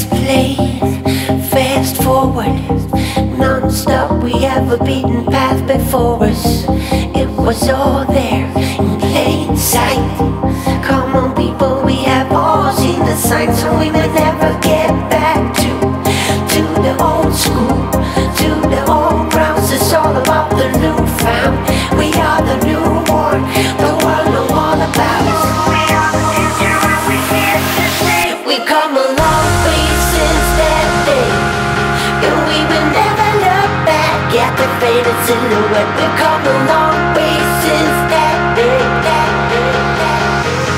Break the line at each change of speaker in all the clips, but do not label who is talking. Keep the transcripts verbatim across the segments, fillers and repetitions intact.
explain. Fast forward, non-stop, we have a beaten path before us. It was all there in plain sight. Come on people, we have all seen the signs, so we may never get back to To the old school, to the old grounds. It's all about the new found. We are the newborn, the world know all about us. We are the future and we're here to stay. We come a long way since that day, and we will never look back at the faded silhouette. We come a long way since that day, that day, that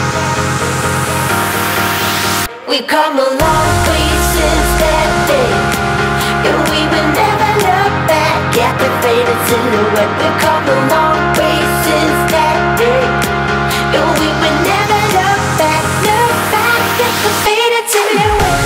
day. We come a long way since that day, and we will never look back at the faded silhouette. We come a long way since that day, and we will never look back, look back at the faded silhouette.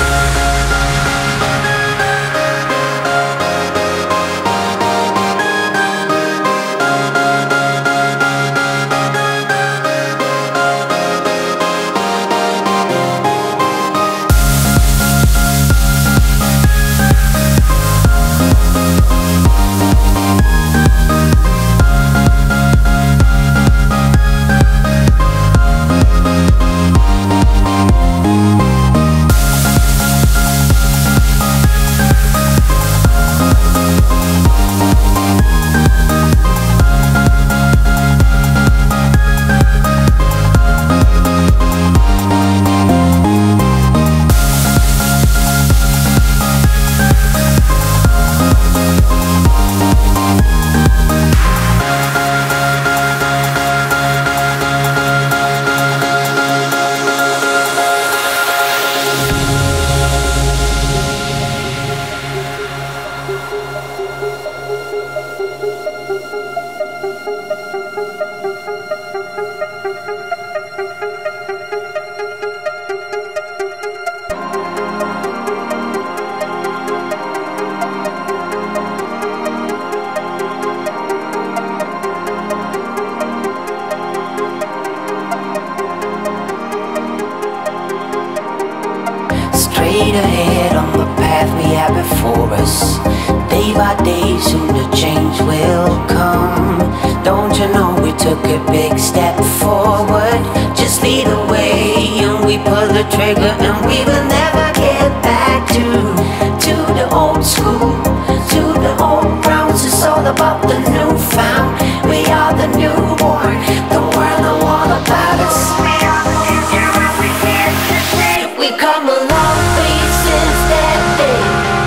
Straight ahead on the path we have before us. Day by day, soon the change will come. Don't you know we took a big step forward? Just lead the way and we pull the trigger, and we will never get back to To the old school, to the old grounds. It's all about the new found. We are the newborn, the world know all about us. We are the future and we're here to stay. We come a long way since that day,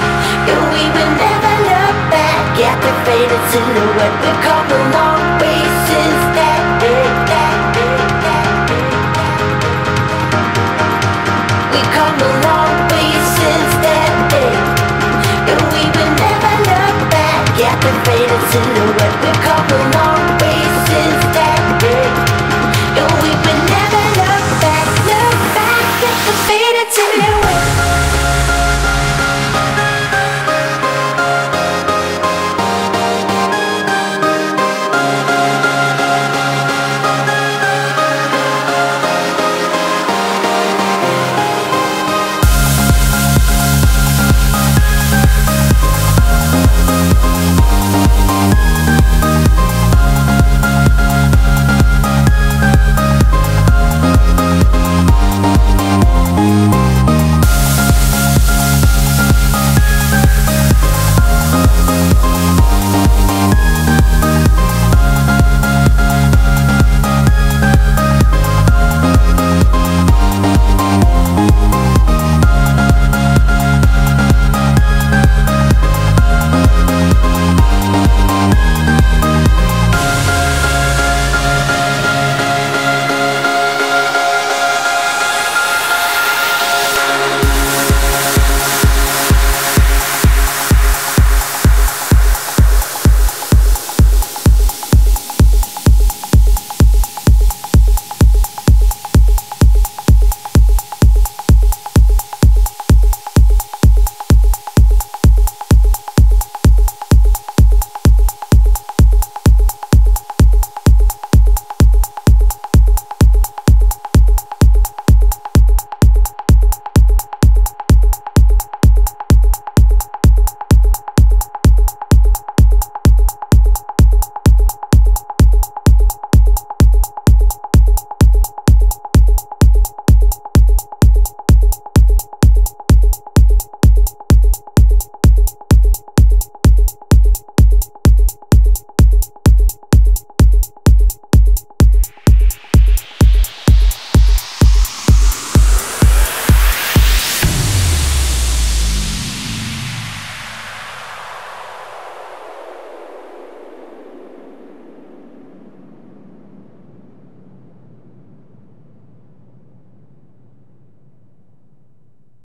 and we will never look back at the faded silhouette. We come a long way since that day, that day, that day, that day. We come a long way since that day, and we will never look back at the faded silhouette. We come a long way since that day, and we will never look back, look back at the faded silhouette.